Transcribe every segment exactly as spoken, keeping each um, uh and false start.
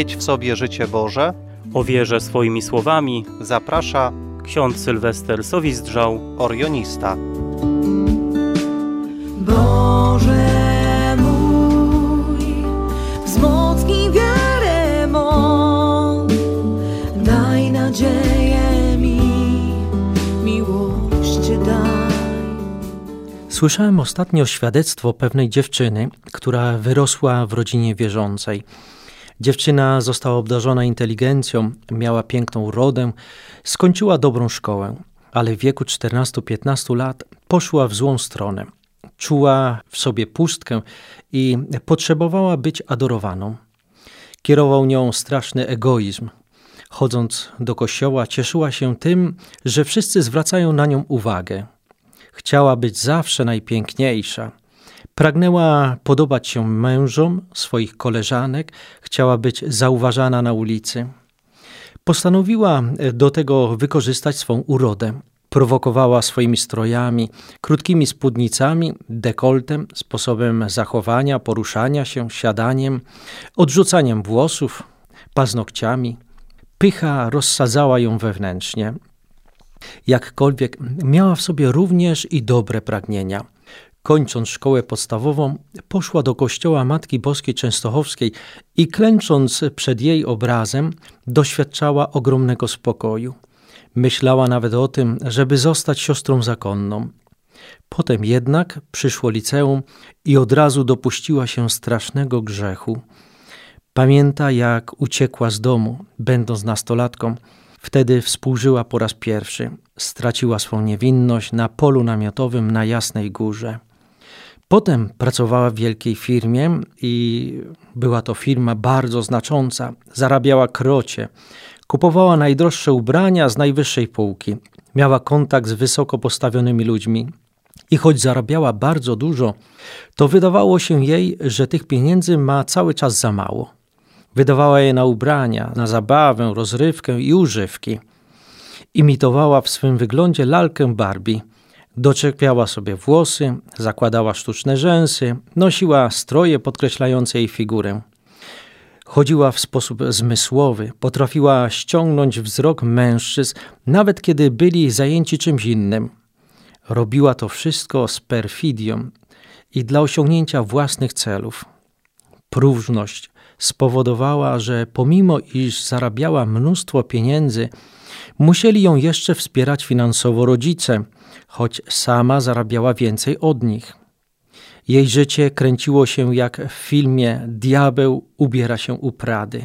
mieć w sobie życie Boże, o wierze swoimi słowami zaprasza ksiądz Sylwester Sowizdrzał, orionista. Boże mój, wzmocnij wiarę mą, daj nadzieję mi, miłość daj. Słyszałem ostatnio świadectwo pewnej dziewczyny, która wyrosła w rodzinie wierzącej. Dziewczyna została obdarzona inteligencją, miała piękną urodę, skończyła dobrą szkołę, ale w wieku czternastu piętnastu lat poszła w złą stronę. Czuła w sobie pustkę i potrzebowała być adorowaną. Kierował nią straszny egoizm. Chodząc do kościoła, cieszyła się tym, że wszyscy zwracają na nią uwagę. Chciała być zawsze najpiękniejsza. Pragnęła podobać się mężom swoich koleżanek, chciała być zauważana na ulicy. Postanowiła do tego wykorzystać swą urodę. Prowokowała swoimi strojami, krótkimi spódnicami, dekoltem, sposobem zachowania, poruszania się, siadaniem, odrzucaniem włosów, paznokciami. Pycha rozsadzała ją wewnętrznie. Jakkolwiek miała w sobie również i dobre pragnienia. Kończąc szkołę podstawową, poszła do kościoła Matki Boskiej Częstochowskiej i klęcząc przed jej obrazem, doświadczała ogromnego spokoju. Myślała nawet o tym, żeby zostać siostrą zakonną. Potem jednak przyszło liceum i od razu dopuściła się strasznego grzechu. Pamięta, jak uciekła z domu, będąc nastolatką. Wtedy współżyła po raz pierwszy. Straciła swą niewinność na polu namiotowym na Jasnej Górze. Potem pracowała w wielkiej firmie i była to firma bardzo znacząca. Zarabiała krocie. Kupowała najdroższe ubrania z najwyższej półki. Miała kontakt z wysoko postawionymi ludźmi. I choć zarabiała bardzo dużo, to wydawało się jej, że tych pieniędzy ma cały czas za mało. Wydawała je na ubrania, na zabawę, rozrywkę i używki. Imitowała w swym wyglądzie lalkę Barbie. Doczepiała sobie włosy, zakładała sztuczne rzęsy, nosiła stroje podkreślające jej figurę. Chodziła w sposób zmysłowy, potrafiła ściągnąć wzrok mężczyzn, nawet kiedy byli zajęci czymś innym. Robiła to wszystko z perfidią i dla osiągnięcia własnych celów. Próżność spowodowała, że pomimo iż zarabiała mnóstwo pieniędzy, musieli ją jeszcze wspierać finansowo rodzice, choć sama zarabiała więcej od nich. Jej życie kręciło się jak w filmie Diabeł ubiera się u Prady.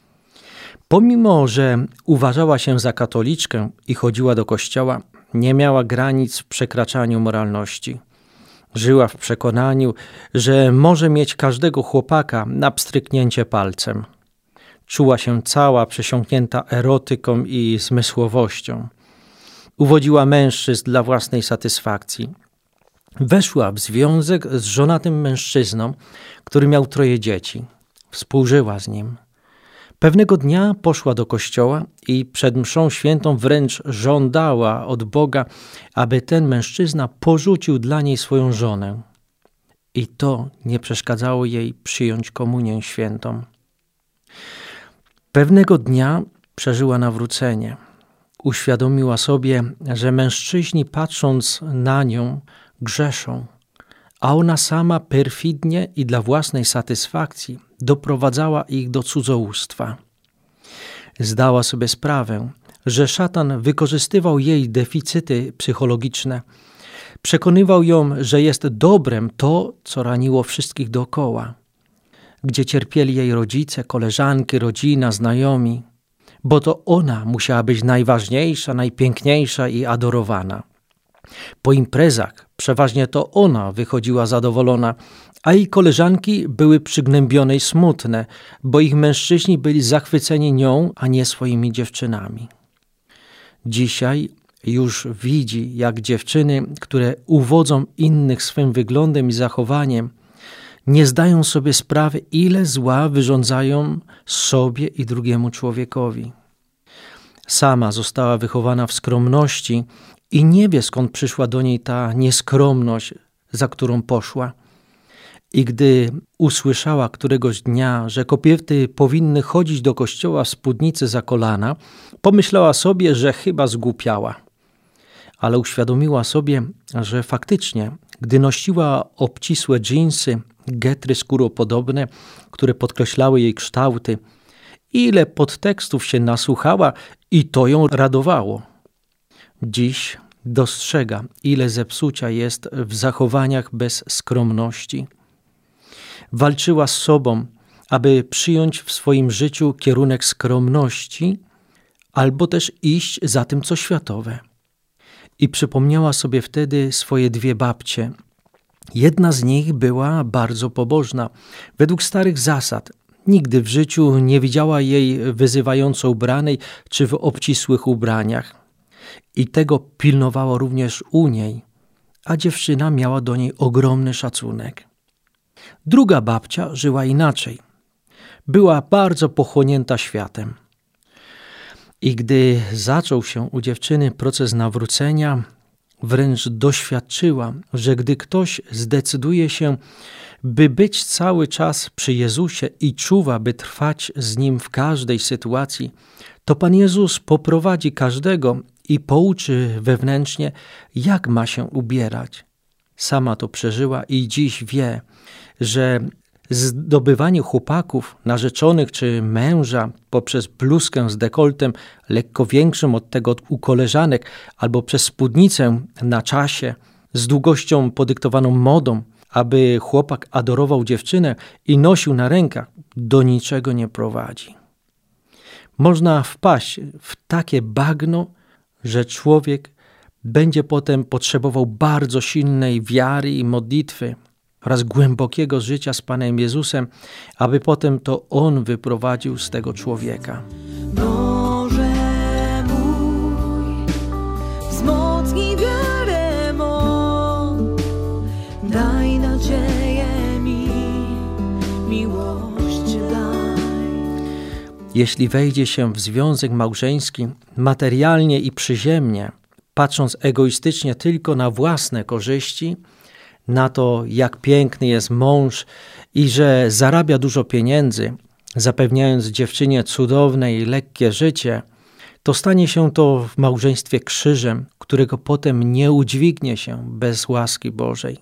Pomimo że uważała się za katoliczkę i chodziła do kościoła, nie miała granic w przekraczaniu moralności. Żyła w przekonaniu, że może mieć każdego chłopaka na pstryknięcie palcem. Czuła się cała przesiąknięta erotyką i zmysłowością. Uwodziła mężczyzn dla własnej satysfakcji. Weszła w związek z żonatym mężczyzną, który miał troje dzieci. Współżyła z nim. Pewnego dnia poszła do kościoła i przed mszą świętą wręcz żądała od Boga, aby ten mężczyzna porzucił dla niej swoją żonę. I to nie przeszkadzało jej przyjąć komunię świętą. Pewnego dnia przeżyła nawrócenie. Uświadomiła sobie, że mężczyźni patrząc na nią grzeszą, a ona sama perfidnie i dla własnej satysfakcji doprowadzała ich do cudzołóstwa. Zdała sobie sprawę, że szatan wykorzystywał jej deficyty psychologiczne. Przekonywał ją, że jest dobrem to, co raniło wszystkich dookoła. Gdzie cierpieli jej rodzice, koleżanki, rodzina, znajomi, bo to ona musiała być najważniejsza, najpiękniejsza i adorowana. Po imprezach przeważnie to ona wychodziła zadowolona, a jej koleżanki były przygnębione i smutne, bo ich mężczyźni byli zachwyceni nią, a nie swoimi dziewczynami. Dzisiaj już widzi, jak dziewczyny, które uwodzą innych swym wyglądem i zachowaniem, nie zdają sobie sprawy, ile zła wyrządzają sobie i drugiemu człowiekowi. Sama została wychowana w skromności i nie wie, skąd przyszła do niej ta nieskromność, za którą poszła. I gdy usłyszała któregoś dnia, że kobiety powinny chodzić do kościoła w spódnicy za kolana, pomyślała sobie, że chyba zgłupiała. Ale uświadomiła sobie, że faktycznie, gdy nosiła obcisłe dżinsy, getry skóropodobne, które podkreślały jej kształty, ile podtekstów się nasłuchała i to ją radowało. Dziś dostrzega, ile zepsucia jest w zachowaniach bez skromności. Walczyła z sobą, aby przyjąć w swoim życiu kierunek skromności, albo też iść za tym, co światowe. I przypomniała sobie wtedy swoje dwie babcie. Jedna z nich była bardzo pobożna. Według starych zasad nigdy w życiu nie widziała jej wyzywająco ubranej czy w obcisłych ubraniach. I tego pilnowało również u niej, a dziewczyna miała do niej ogromny szacunek. Druga babcia żyła inaczej. Była bardzo pochłonięta światem. I gdy zaczął się u dziewczyny proces nawrócenia, wręcz doświadczyła, że gdy ktoś zdecyduje się, by być cały czas przy Jezusie i czuwa, by trwać z Nim w każdej sytuacji, to Pan Jezus poprowadzi każdego i pouczy wewnętrznie, jak ma się ubierać. Sama to przeżyła i dziś wie, że zdobywanie chłopaków, narzeczonych czy męża poprzez bluzkę z dekoltem lekko większym od tego u koleżanek albo przez spódnicę na czasie z długością podyktowaną modą, aby chłopak adorował dziewczynę i nosił na rękach, do niczego nie prowadzi. Można wpaść w takie bagno, że człowiek będzie potem potrzebował bardzo silnej wiary i modlitwy oraz głębokiego życia z Panem Jezusem, aby potem to On wyprowadził z tego człowieka. Boże mój, wzmocnij wiarę mą, daj nadzieję mi, miłość daj. Jeśli wejdzie się w związek małżeński materialnie i przyziemnie, patrząc egoistycznie tylko na własne korzyści, na to, jak piękny jest mąż i że zarabia dużo pieniędzy, zapewniając dziewczynie cudowne i lekkie życie, to stanie się to w małżeństwie krzyżem, którego potem nie udźwignie się bez łaski Bożej.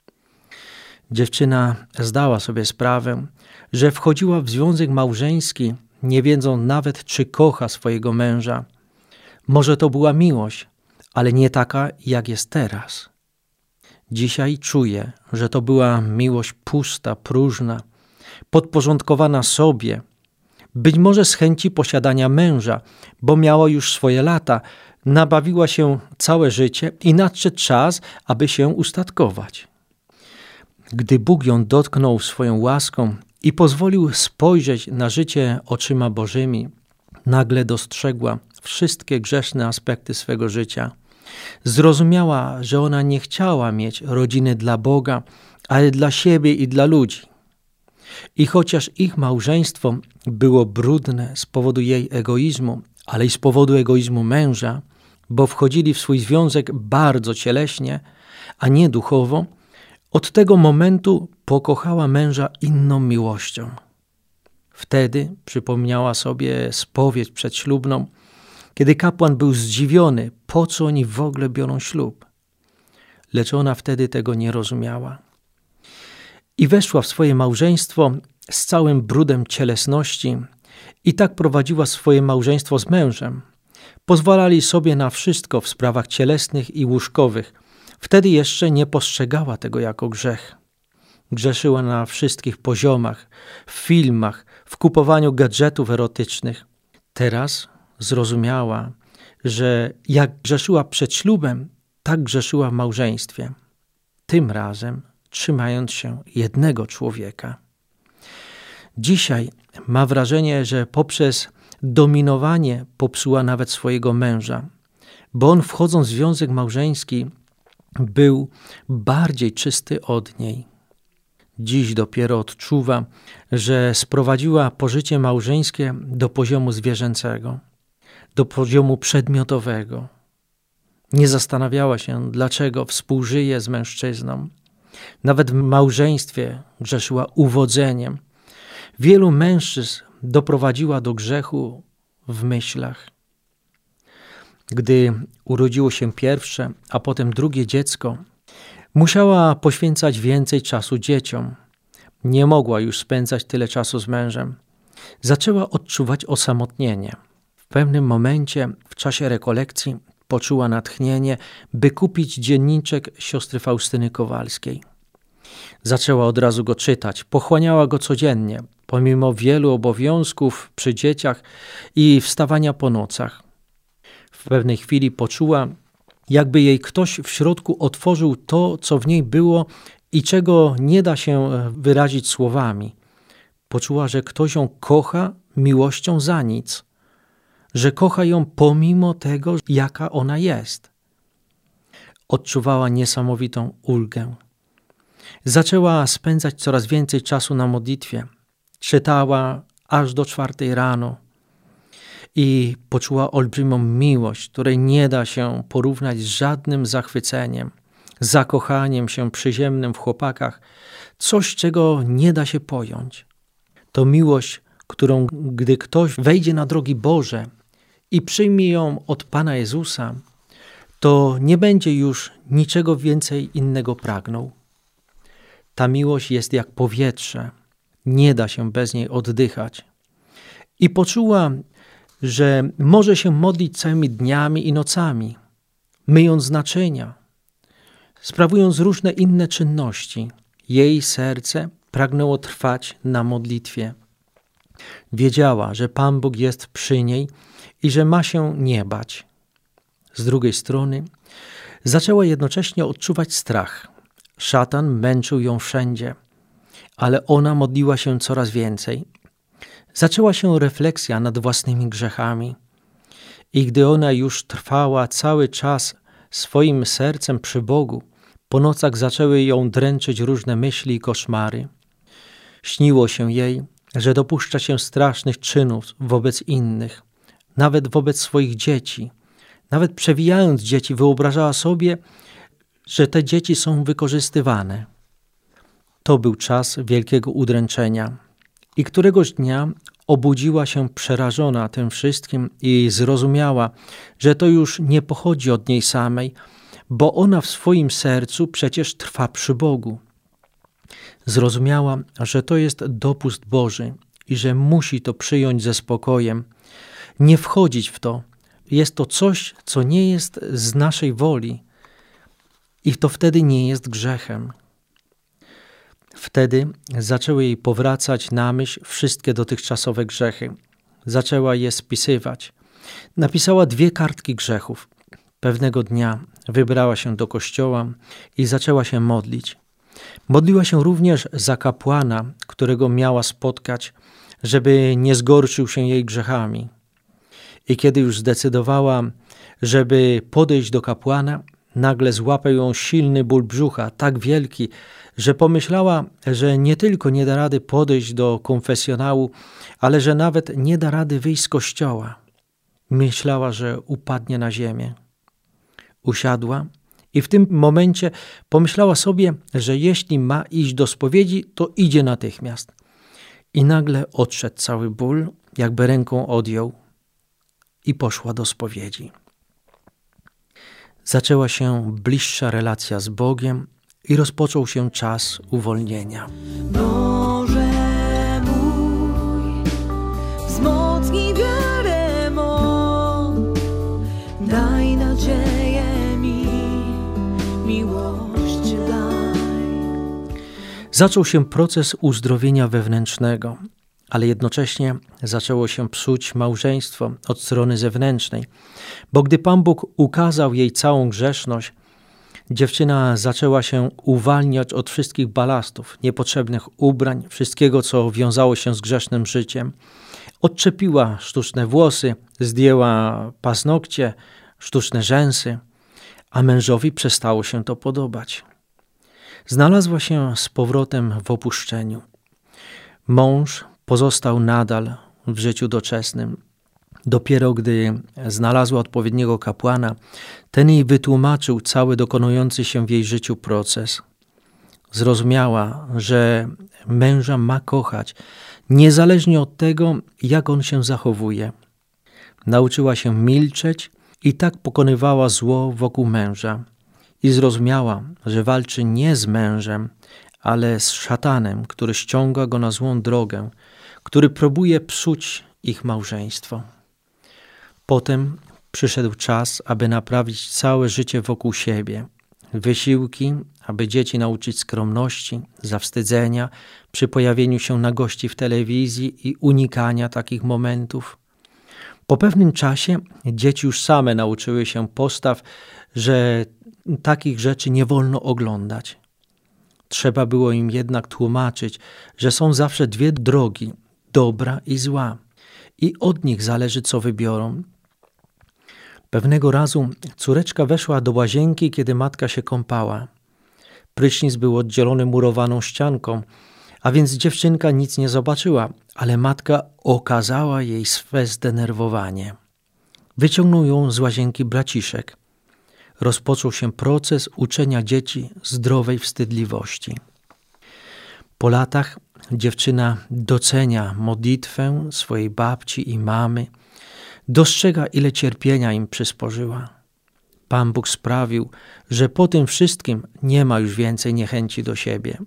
Dziewczyna zdała sobie sprawę, że wchodziła w związek małżeński, nie wiedząc nawet, czy kocha swojego męża. Może to była miłość, ale nie taka, jak jest teraz. Dzisiaj czuję, że to była miłość pusta, próżna, podporządkowana sobie, być może z chęci posiadania męża, bo miała już swoje lata, nabawiła się całe życie i nadszedł czas, aby się ustatkować. Gdy Bóg ją dotknął swoją łaską i pozwolił spojrzeć na życie oczyma Bożymi, nagle dostrzegła wszystkie grzeszne aspekty swego życia. Zrozumiała, że ona nie chciała mieć rodziny dla Boga, ale dla siebie i dla ludzi. I chociaż ich małżeństwo było brudne z powodu jej egoizmu, ale i z powodu egoizmu męża, bo wchodzili w swój związek bardzo cieleśnie, a nie duchowo, od tego momentu pokochała męża inną miłością. Wtedy przypomniała sobie spowiedź przedślubną, kiedy kapłan był zdziwiony, po co oni w ogóle biorą ślub. Lecz ona wtedy tego nie rozumiała. I weszła w swoje małżeństwo z całym brudem cielesności i tak prowadziła swoje małżeństwo z mężem. Pozwalali sobie na wszystko w sprawach cielesnych i łóżkowych. Wtedy jeszcze nie postrzegała tego jako grzech. Grzeszyła na wszystkich poziomach, w filmach, w kupowaniu gadżetów erotycznych. Teraz zrozumiała, że jak grzeszyła przed ślubem, tak grzeszyła w małżeństwie. Tym razem trzymając się jednego człowieka. Dzisiaj ma wrażenie, że poprzez dominowanie popsuła nawet swojego męża, bo on wchodząc w związek małżeński był bardziej czysty od niej. Dziś dopiero odczuwa, że sprowadziła pożycie małżeńskie do poziomu zwierzęcego, do poziomu przedmiotowego. Nie zastanawiała się, dlaczego współżyje z mężczyzną. Nawet w małżeństwie grzeszyła uwodzeniem. Wielu mężczyzn doprowadziła do grzechu w myślach. Gdy urodziło się pierwsze, a potem drugie dziecko, musiała poświęcać więcej czasu dzieciom. Nie mogła już spędzać tyle czasu z mężem. Zaczęła odczuwać osamotnienie. W pewnym momencie, w czasie rekolekcji, poczuła natchnienie, by kupić dzienniczek siostry Faustyny Kowalskiej. Zaczęła od razu go czytać, pochłaniała go codziennie, pomimo wielu obowiązków przy dzieciach i wstawania po nocach. W pewnej chwili poczuła, jakby jej ktoś w środku otworzył to, co w niej było i czego nie da się wyrazić słowami. Poczuła, że ktoś ją kocha miłością za nic, że kocha ją pomimo tego, jaka ona jest. Odczuwała niesamowitą ulgę. Zaczęła spędzać coraz więcej czasu na modlitwie. Czytała aż do czwartej rano i poczuła olbrzymią miłość, której nie da się porównać z żadnym zachwyceniem, zakochaniem się przyziemnym w chłopakach, coś, czego nie da się pojąć. To miłość, którą gdy ktoś wejdzie na drogi Boże i przyjmie ją od Pana Jezusa, to nie będzie już niczego więcej innego pragnął. Ta miłość jest jak powietrze, nie da się bez niej oddychać. I poczuła, że może się modlić całymi dniami i nocami, myjąc naczynia, sprawując różne inne czynności. Jej serce pragnęło trwać na modlitwie. Wiedziała, że Pan Bóg jest przy niej i że ma się nie bać. Z drugiej strony zaczęła jednocześnie odczuwać strach. Szatan męczył ją wszędzie, ale ona modliła się coraz więcej. Zaczęła się refleksja nad własnymi grzechami i gdy ona już trwała cały czas swoim sercem przy Bogu, po nocach zaczęły ją dręczyć różne myśli i koszmary. Śniło się jej, że dopuszcza się strasznych czynów wobec innych, nawet wobec swoich dzieci. Nawet przewijając dzieci, wyobrażała sobie, że te dzieci są wykorzystywane. To był czas wielkiego udręczenia. I któregoś dnia obudziła się przerażona tym wszystkim i zrozumiała, że to już nie pochodzi od niej samej, bo ona w swoim sercu przecież trwa przy Bogu. Zrozumiała, że to jest dopust Boży i że musi to przyjąć ze spokojem, nie wchodzić w to. Jest to coś, co nie jest z naszej woli i to wtedy nie jest grzechem. Wtedy zaczęły jej powracać na myśl wszystkie dotychczasowe grzechy. Zaczęła je spisywać. Napisała dwie kartki grzechów. Pewnego dnia wybrała się do kościoła i zaczęła się modlić. Modliła się również za kapłana, którego miała spotkać, żeby nie zgorszył się jej grzechami. I kiedy już zdecydowała, żeby podejść do kapłana, nagle złapał ją silny ból brzucha, tak wielki, że pomyślała, że nie tylko nie da rady podejść do konfesjonału, ale że nawet nie da rady wyjść z kościoła. Myślała, że upadnie na ziemię. Usiadła i w tym momencie pomyślała sobie, że jeśli ma iść do spowiedzi, to idzie natychmiast. I nagle odszedł cały ból, jakby ręką odjął i poszła do spowiedzi. Zaczęła się bliższa relacja z Bogiem i rozpoczął się czas uwolnienia. Boże mój, wzmocnij wiarę mą, daj nadzieję mi, miłość daj. Zaczął się proces uzdrowienia wewnętrznego, ale jednocześnie zaczęło się psuć małżeństwo od strony zewnętrznej, bo gdy Pan Bóg ukazał jej całą grzeszność, dziewczyna zaczęła się uwalniać od wszystkich balastów, niepotrzebnych ubrań, wszystkiego, co wiązało się z grzesznym życiem. Odczepiła sztuczne włosy, zdjęła paznokcie, sztuczne rzęsy, a mężowi przestało się to podobać. Znalazła się z powrotem w opuszczeniu. Mąż pozostał nadal w życiu doczesnym. Dopiero gdy znalazła odpowiedniego kapłana, ten jej wytłumaczył cały dokonujący się w jej życiu proces. Zrozumiała, że męża ma kochać, niezależnie od tego, jak on się zachowuje. Nauczyła się milczeć i tak pokonywała zło wokół męża. I zrozumiała, że walczy nie z mężem, ale z szatanem, który ściąga go na złą drogę, który próbuje psuć ich małżeństwo. Potem przyszedł czas, aby naprawić całe życie wokół siebie. Wysiłki, aby dzieci nauczyć skromności, zawstydzenia przy pojawieniu się na gości w telewizji i unikania takich momentów. Po pewnym czasie dzieci już same nauczyły się postaw, że takich rzeczy nie wolno oglądać. Trzeba było im jednak tłumaczyć, że są zawsze dwie drogi, dobra i zła, i od nich zależy, co wybiorą. Pewnego razu córeczka weszła do łazienki, kiedy matka się kąpała. Prysznic był oddzielony murowaną ścianką, a więc dziewczynka nic nie zobaczyła, ale matka okazała jej swe zdenerwowanie. Wyciągnął ją z łazienki braciszek. Rozpoczął się proces uczenia dzieci zdrowej wstydliwości. Po latach dziewczyna docenia modlitwę swojej babci i mamy, dostrzega, ile cierpienia im przysporzyła. Pan Bóg sprawił, że po tym wszystkim nie ma już więcej niechęci do siebie.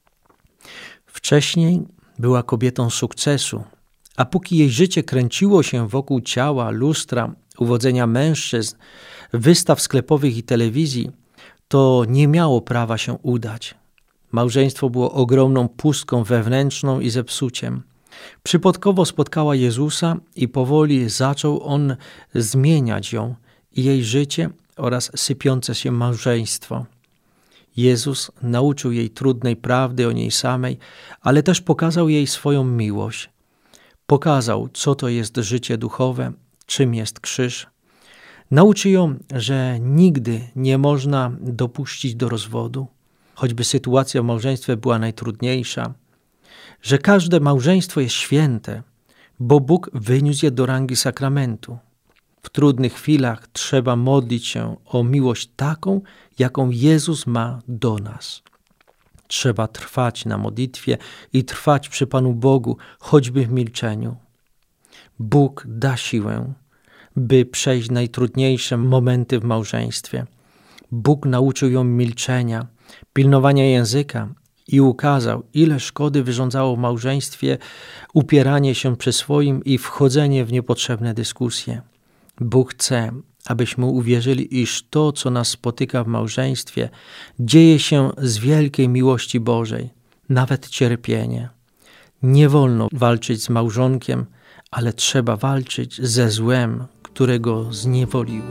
Wcześniej była kobietą sukcesu, a póki jej życie kręciło się wokół ciała, lustra, uwodzenia mężczyzn, wystaw sklepowych i telewizji, to nie miało prawa się udać. Małżeństwo było ogromną pustką wewnętrzną i zepsuciem. Przypadkowo spotkała Jezusa i powoli zaczął On zmieniać ją i jej życie oraz sypiące się małżeństwo. Jezus nauczył jej trudnej prawdy o niej samej, ale też pokazał jej swoją miłość. Pokazał, co to jest życie duchowe, czym jest krzyż. Nauczy ją, że nigdy nie można dopuścić do rozwodu, choćby sytuacja w małżeństwie była najtrudniejsza, że każde małżeństwo jest święte, bo Bóg wyniósł je do rangi sakramentu. W trudnych chwilach trzeba modlić się o miłość taką, jaką Jezus ma do nas. Trzeba trwać na modlitwie i trwać przy Panu Bogu, choćby w milczeniu. Bóg da siłę, by przejść najtrudniejsze momenty w małżeństwie. Bóg nauczył ją milczenia, pilnowania języka i ukazał, ile szkody wyrządzało w małżeństwie upieranie się przy swoim i wchodzenie w niepotrzebne dyskusje. Bóg chce, abyśmy uwierzyli, iż to, co nas spotyka w małżeństwie, dzieje się z wielkiej miłości Bożej, nawet cierpienie. Nie wolno walczyć z małżonkiem, ale trzeba walczyć ze złem, które go zniewoliło.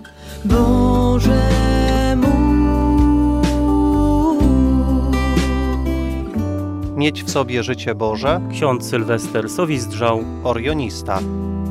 Boże mój. Mieć w sobie życie Boże. Ksiądz Sylwester Sowizdrzał, Orionista.